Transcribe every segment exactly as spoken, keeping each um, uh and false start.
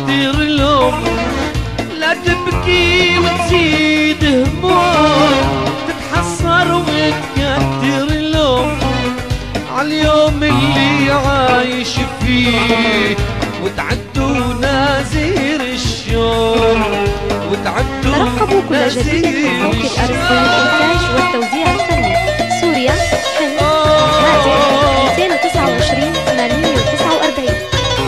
وتكدر الهم، لا تبكي وتزيد هموم، تتحسر وتكدر الهم عاليوم اللي عايش فيه، وتعدوا نازير الشوم، وتعدوا ترقبوا كل جديد من بنك الأرز للإنتاج والتوزيع الفني. سوريا، حلب، هاتف اثنين تسعة وعشرين ثمانمية وتسعة وأربعين.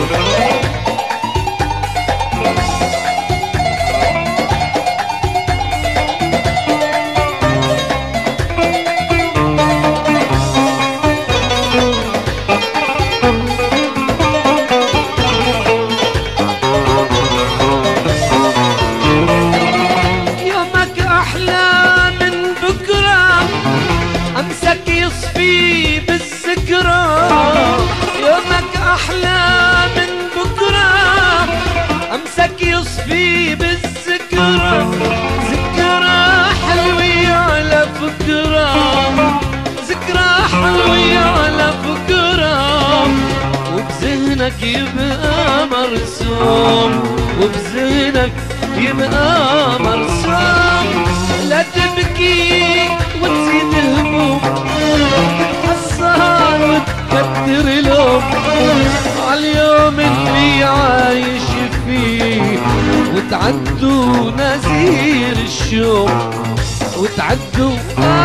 أمسك يصفي بالذكرى، يومك أحلى من بكرة، أمسك يصفي بالذكرى، ذكرى حلوة على فكرة، ذكرى حلوة على فكرة، وبذهنك يبقى مرسوم، وبذهنك يبقى مرسوم، لا تبكي وتزيد الهموم، تتحسر وتكدر الهم عاليوم اللي عايش فيه، وتعدوا نازير الشوم، وتعدوا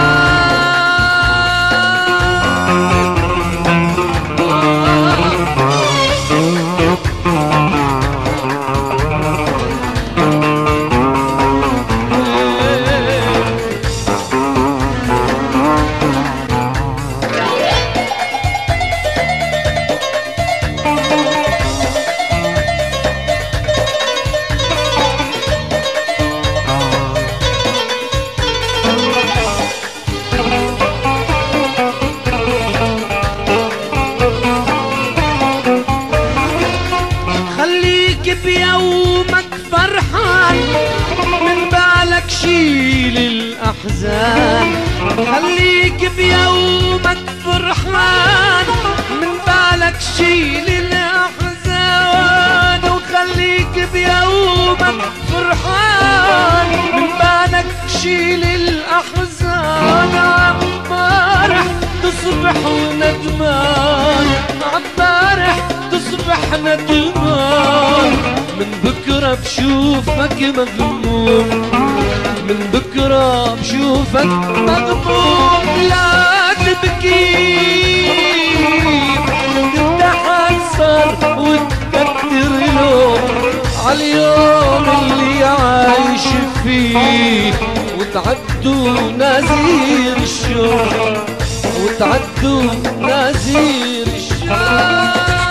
بيومك فرحان، من بالك شيل الأحزان، خليك بيومك فرحان، من بالك شيل الأحزان، وخليك بيومك فرحان، من بالك شيل الأحزان، عالبارح تصبح ندمان، عالبارح تصبح ندمان، من بكرة بشوفك مغموم، من بكرة بشوفك مغموم، لا تبكي تتحسر وتكدر الهم عاليوم اللي عايش فيه، وتعدوا نازير الشوم، وتعدوا نازير الشوم.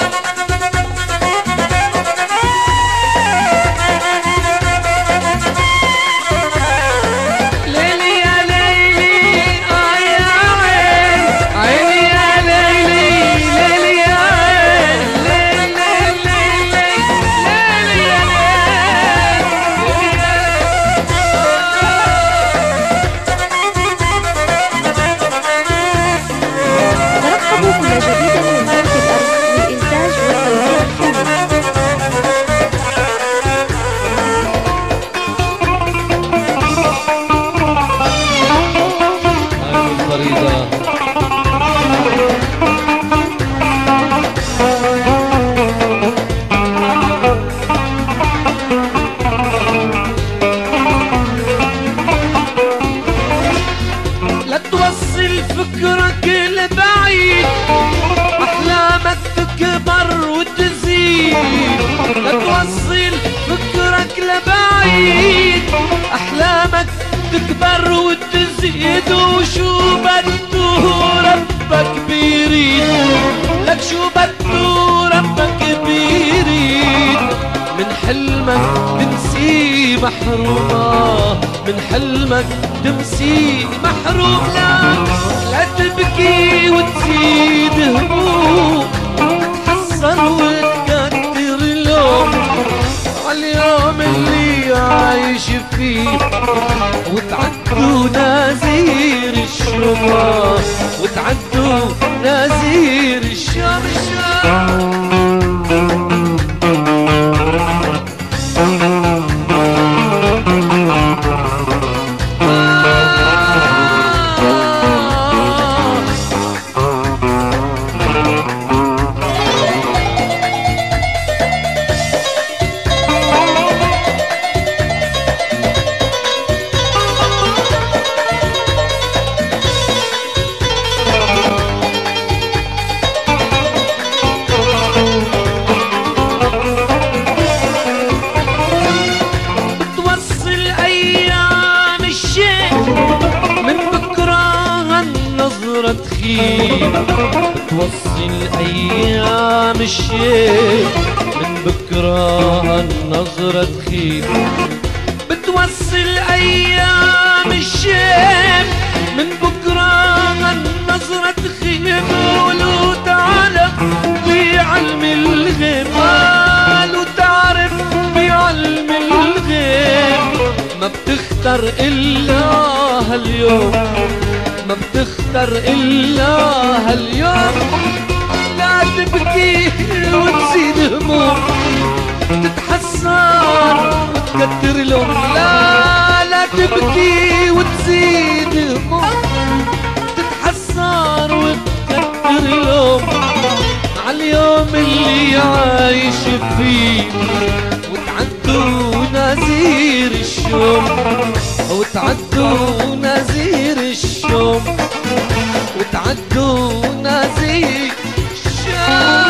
لا توصل فكرك لبعيد، أحلامك تكبر وتزيد، لا توصل فكرك لبعيد، أحلامك تكبر وتزيد، وشو بده ربك بيريد، لك شو بده ربك بيريد، من حلمك تمسي محرومة، من حلمك تمسي محروم، لا لا تبكي وتزيد هموم، تتحسر وتكدر الهم عاليوم اللي عايش فيه، وتعدوا نازير الشوم، وتعدوا نازير الشام الشام. بتوصي الأيام الشيب من بكرة هالنظرة تخيب، بتوصي الأيام الشيب من بكرة هالنظرة تخيب. ولو تعرف بعلم الغيب، قالوا تعرف بعلم الغيب، ما بتختار إلا هاليوم، ما بتختار إلا هاليوم. لا تبكي وتزيد هموم، تتحسر وتكتر لوم. لا لا تبكي وتزيد هموم، تتحسر وتكتر لوم عاليوم اللي عايش فيه. وتعدوا نزير الشوم، وتعدوا نزير الشوم، وتعدوا نزير الشوم.